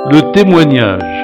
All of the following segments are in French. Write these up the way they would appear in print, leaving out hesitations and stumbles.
Le témoignage.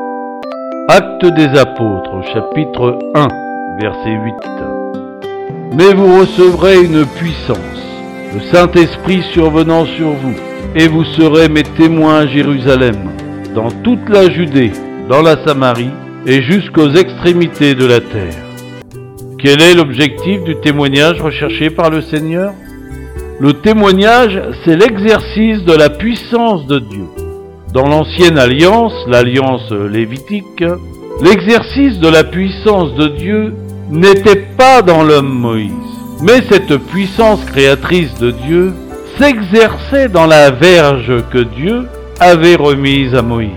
Actes des Apôtres, chapitre 1, verset 8. Mais vous recevrez une puissance, le Saint-Esprit survenant sur vous, et vous serez mes témoins à Jérusalem, dans toute la Judée, dans la Samarie, et jusqu'aux extrémités de la terre. Quel est l'objectif du témoignage recherché par le Seigneur ? Le témoignage, c'est l'exercice de la puissance de Dieu. Dans l'ancienne alliance, l'alliance lévitique, l'exercice de la puissance de Dieu n'était pas dans l'homme Moïse, mais cette puissance créatrice de Dieu s'exerçait dans la verge que Dieu avait remise à Moïse.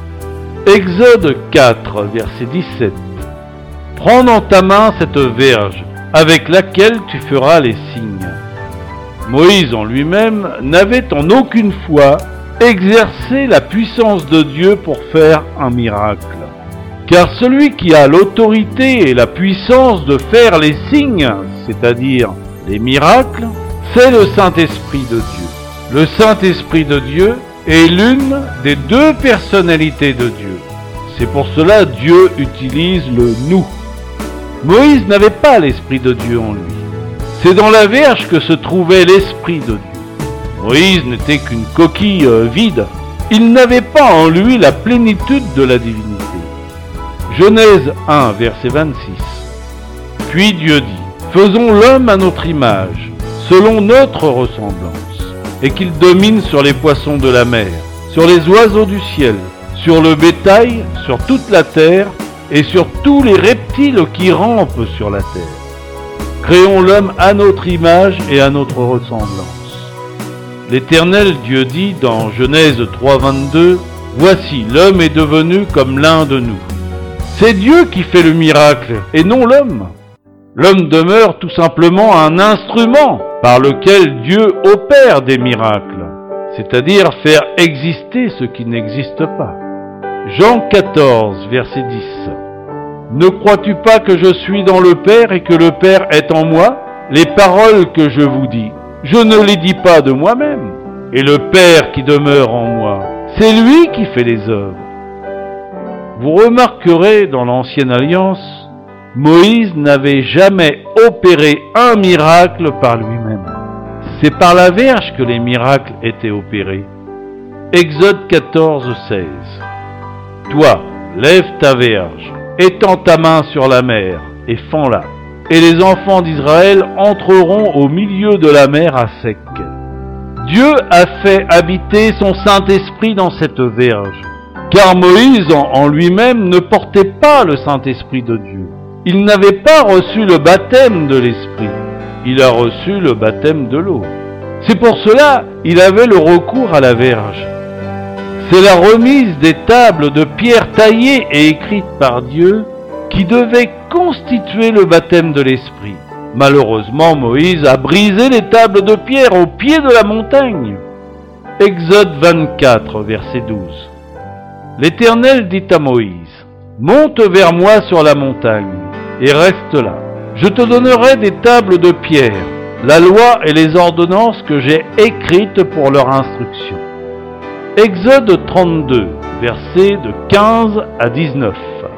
Exode 4, verset 17. Prends dans ta main cette verge avec laquelle tu feras les signes. Moïse en lui-même n'avait en aucune fois exercé la puissance de Dieu pour faire un miracle. Car celui qui a l'autorité et la puissance de faire les signes, c'est-à-dire les miracles, c'est le Saint-Esprit de Dieu. Le Saint-Esprit de Dieu est l'une des deux personnalités de Dieu. C'est pour cela que Dieu utilise le « nous ». Moïse n'avait pas l'Esprit de Dieu en lui. C'est dans la verge que se trouvait l'Esprit de Dieu. Moïse n'était qu'une coquille vide. Il n'avait pas en lui la plénitude de la divinité. Genèse 1, verset 26. Puis Dieu dit, « Faisons l'homme à notre image, selon notre ressemblance, et qu'il domine sur les poissons de la mer, sur les oiseaux du ciel, sur le bétail, sur toute la terre, et sur tous les reptiles qui rampent sur la terre. Créons l'homme à notre image et à notre ressemblance. » L'Éternel Dieu dit dans Genèse 3, 22, « Voici, l'homme est devenu comme l'un de nous. » C'est Dieu qui fait le miracle, et non l'homme. L'homme demeure tout simplement un instrument par lequel Dieu opère des miracles, c'est-à-dire faire exister ce qui n'existe pas. Jean 14, verset 10. Ne crois-tu pas que je suis dans le Père et que le Père est en moi ? Les paroles que je vous dis, je ne les dis pas de moi-même. Et le Père qui demeure en moi, c'est lui qui fait les œuvres. Vous remarquerez dans l'Ancienne Alliance, Moïse n'avait jamais opéré un miracle par lui-même. C'est par la verge que les miracles étaient opérés. Exode 14, 16. Toi, lève ta verge, étends ta main sur la mer, et fends-la. Et les enfants d'Israël entreront au milieu de la mer à sec. Dieu a fait habiter son Saint-Esprit dans cette verge, car Moïse en lui-même ne portait pas le Saint-Esprit de Dieu. Il n'avait pas reçu le baptême de l'Esprit, il a reçu le baptême de l'eau. C'est pour cela qu'il avait le recours à la verge. C'est la remise des tables de pierre taillées et écrites par Dieu qui devait constituer le baptême de l'Esprit. Malheureusement, Moïse a brisé les tables de pierre au pied de la montagne. Exode 24, verset 12. L'Éternel dit à Moïse, « Monte vers moi sur la montagne, et reste là. Je te donnerai des tables de pierre, la loi et les ordonnances que j'ai écrites pour leur instruction. » Exode 32, versets de 15 à 19.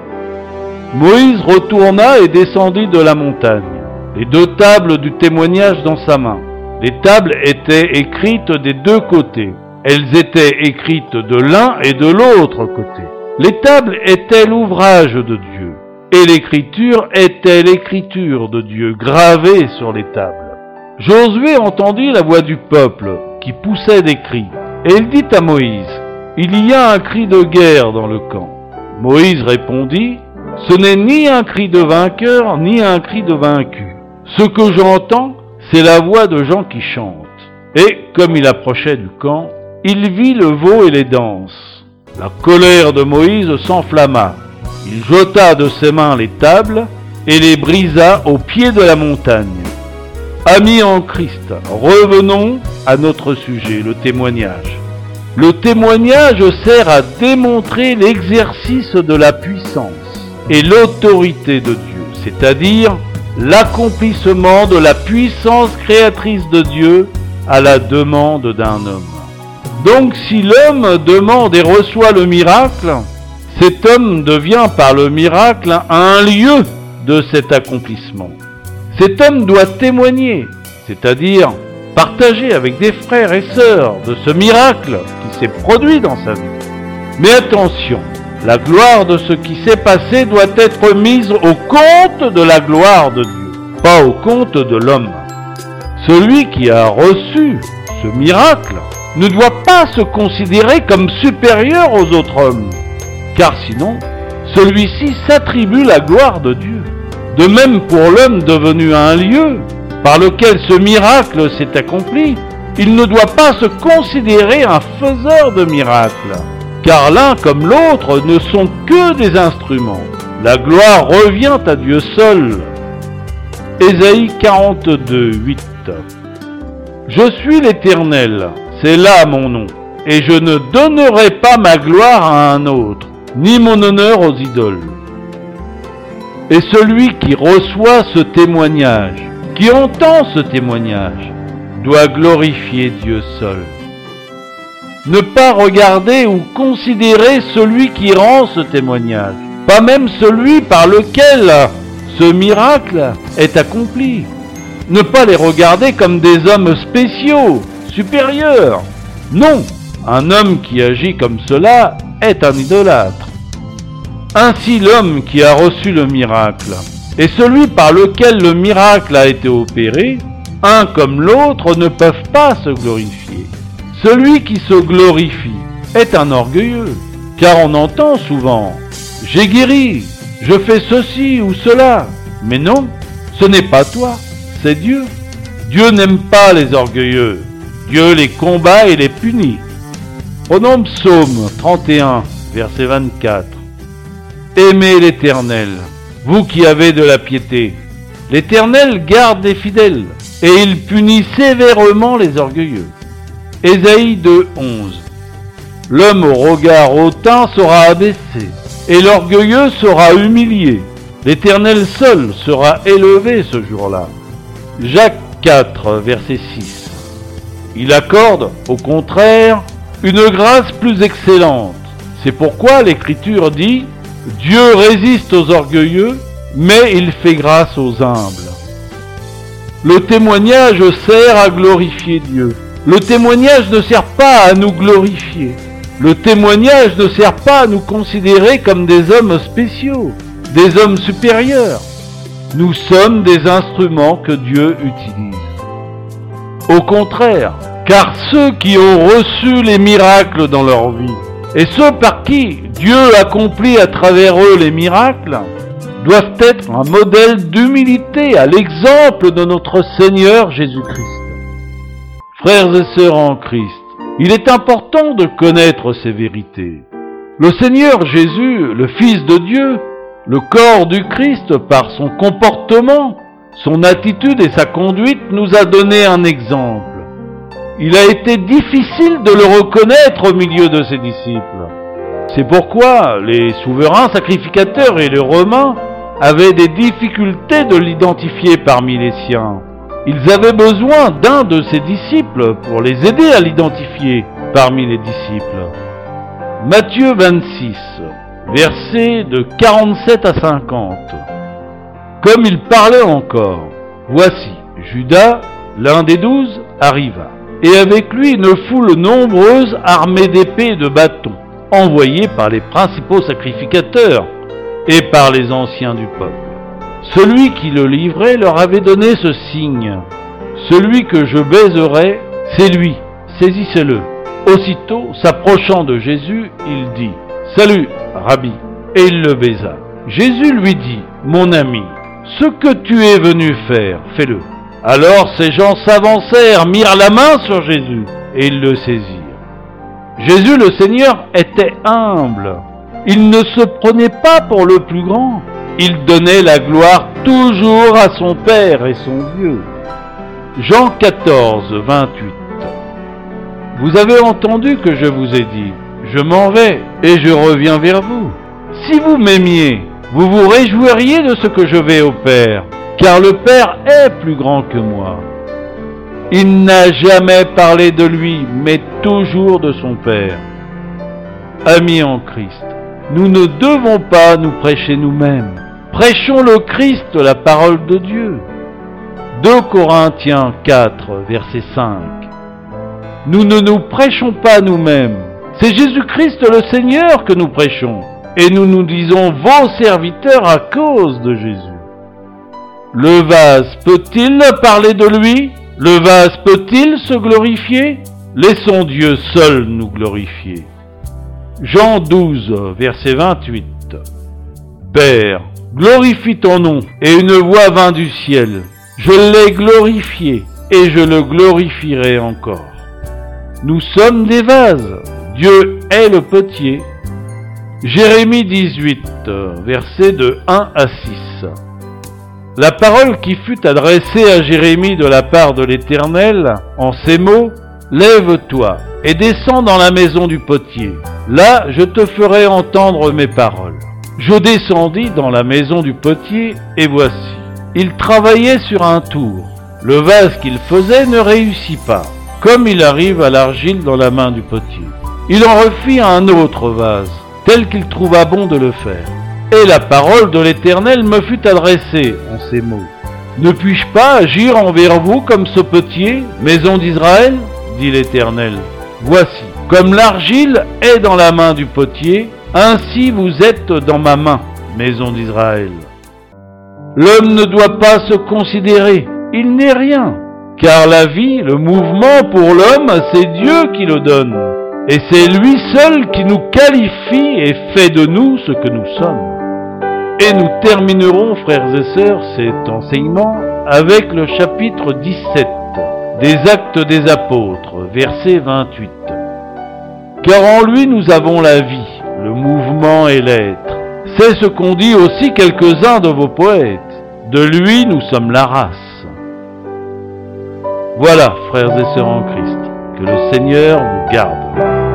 Moïse retourna et descendit de la montagne, les deux tables du témoignage dans sa main. Les tables étaient écrites des deux côtés. Elles étaient écrites de l'un et de l'autre côté. Les tables étaient l'ouvrage de Dieu, et l'écriture était l'écriture de Dieu gravée sur les tables. Josué entendit la voix du peuple qui poussait des cris, et il dit à Moïse, « Il y a un cri de guerre dans le camp. » Moïse répondit, « Ce n'est ni un cri de vainqueur, ni un cri de vaincu. Ce que j'entends, c'est la voix de gens qui chantent. » Et, comme il approchait du camp, il vit le veau et les danses. La colère de Moïse s'enflamma. Il jeta de ses mains les tables et les brisa au pied de la montagne. Amis en Christ, revenons à notre sujet, le témoignage. Le témoignage sert à démontrer l'exercice de la puissance et l'autorité de Dieu, c'est-à-dire l'accomplissement de la puissance créatrice de Dieu à la demande d'un homme. Donc si l'homme demande et reçoit le miracle, cet homme devient par le miracle un lieu de cet accomplissement. Cet homme doit témoigner, c'est-à-dire partager avec des frères et sœurs de ce miracle qui s'est produit dans sa vie. Mais attention, la gloire de ce qui s'est passé doit être mise au compte de la gloire de Dieu, pas au compte de l'homme. Celui qui a reçu ce miracle ne doit pas se considérer comme supérieur aux autres hommes, car sinon, celui-ci s'attribue la gloire de Dieu. De même pour l'homme devenu un lieu par lequel ce miracle s'est accompli, il ne doit pas se considérer un faiseur de miracles, car l'un comme l'autre ne sont que des instruments. La gloire revient à Dieu seul. Ésaïe 42, 8. Je suis l'Éternel, c'est là mon nom, et je ne donnerai pas ma gloire à un autre, ni mon honneur aux idoles. Et celui qui reçoit ce témoignage, qui entend ce témoignage, doit glorifier Dieu seul. Ne pas regarder ou considérer celui qui rend ce témoignage, pas même celui par lequel ce miracle est accompli. Ne pas les regarder comme des hommes spéciaux, supérieurs. Non, un homme qui agit comme cela est un idolâtre. Ainsi l'homme qui a reçu le miracle et celui par lequel le miracle a été opéré, un comme l'autre ne peuvent pas se glorifier. Celui qui se glorifie est un orgueilleux, car on entend souvent « J'ai guéri, je fais ceci ou cela ». Mais non, ce n'est pas toi, c'est Dieu. Dieu n'aime pas les orgueilleux. Dieu les combat et les punit. Prenons Psaume 31, verset 24. Aimez l'Éternel, vous qui avez de la piété. L'Éternel garde les fidèles, et il punit sévèrement les orgueilleux. Ésaïe 2, 11. L'homme au regard hautain sera abaissé, et l'orgueilleux sera humilié. L'Éternel seul sera élevé ce jour-là. Jacques 4, verset 6. Il accorde, au contraire, une grâce plus excellente. C'est pourquoi l'Écriture dit « Dieu résiste aux orgueilleux, mais il fait grâce aux humbles ». Le témoignage sert à glorifier Dieu. Le témoignage ne sert pas à nous glorifier. Le témoignage ne sert pas à nous considérer comme des hommes spéciaux, des hommes supérieurs. Nous sommes des instruments que Dieu utilise. Au contraire, car ceux qui ont reçu les miracles dans leur vie, et ceux par qui Dieu accomplit à travers eux les miracles, doivent être un modèle d'humilité à l'exemple de notre Seigneur Jésus-Christ. Frères et sœurs en Christ, il est important de connaître ces vérités. Le Seigneur Jésus, le Fils de Dieu, le corps du Christ, par son comportement, son attitude et sa conduite, nous a donné un exemple. Il a été difficile de le reconnaître au milieu de ses disciples. C'est pourquoi les souverains sacrificateurs et les Romains avaient des difficultés de l'identifier parmi les siens. Ils avaient besoin d'un de ses disciples pour les aider à l'identifier parmi les disciples. Matthieu 26, versets de 47 à 50. Comme il parlait encore, voici, Judas, l'un des 12, arriva, et avec lui une foule nombreuse armée d'épées et de bâtons, envoyés par les principaux sacrificateurs et par les anciens du peuple. Celui qui le livrait leur avait donné ce signe. Celui que je baiserai, c'est lui, saisissez-le. Aussitôt, s'approchant de Jésus, il dit « Salut, Rabbi !» et il le baisa. Jésus lui dit « Mon ami, ce que tu es venu faire, fais-le. » Alors ces gens s'avancèrent, mirent la main sur Jésus et ils le saisirent. Jésus le Seigneur était humble. Il ne se prenait pas pour le plus grand. Il donnait la gloire toujours à son Père et son Dieu. Jean 14, 28. Vous avez entendu que je vous ai dit, je m'en vais et je reviens vers vous. Si vous m'aimiez, vous vous réjouiriez de ce que je vais au Père, car le Père est plus grand que moi. Il n'a jamais parlé de lui, mais toujours de son Père. Amis en Christ, nous ne devons pas nous prêcher nous-mêmes. Prêchons le Christ, la parole de Dieu. 2 Corinthiens 4, verset 5. Nous ne nous prêchons pas nous-mêmes. C'est Jésus-Christ le Seigneur que nous prêchons. Et nous nous disons vos serviteurs à cause de Jésus. Le vase peut-il parler de lui? Le vase peut-il se glorifier? Laissons Dieu seul nous glorifier. Jean 12, verset 28. Père, glorifie ton nom. Et une voix vint du ciel. Je l'ai glorifié et je le glorifierai encore. Nous sommes des vases. Dieu est le potier. Jérémie 18, versets de 1 à 6. La parole qui fut adressée à Jérémie de la part de l'Éternel, en ces mots, « Lève-toi et descends dans la maison du potier. Là, je te ferai entendre mes paroles. » Je descendis dans la maison du potier, et voici, il travaillait sur un tour. Le vase qu'il faisait ne réussit pas, comme il arrive à l'argile dans la main du potier. Il en refit un autre vase, tel qu'il trouva bon de le faire. Et la parole de l'Éternel me fut adressée en ces mots. Ne puis-je pas agir envers vous comme ce potier, maison d'Israël? Dit l'Éternel. Voici, comme l'argile est dans la main du potier, ainsi vous êtes dans ma main, maison d'Israël. L'homme ne doit pas se considérer, il n'est rien, car la vie, le mouvement pour l'homme, c'est Dieu qui le donne. Et c'est lui seul qui nous qualifie et fait de nous ce que nous sommes. Et nous terminerons, frères et sœurs, cet enseignement avec le chapitre 17 des Actes des Apôtres, verset 28. Car en lui nous avons la vie, le mouvement et l'être. C'est ce qu'ont dit aussi quelques-uns de vos poètes. De lui nous sommes la race. Voilà, frères et sœurs en Christ, que le Seigneur vous garde.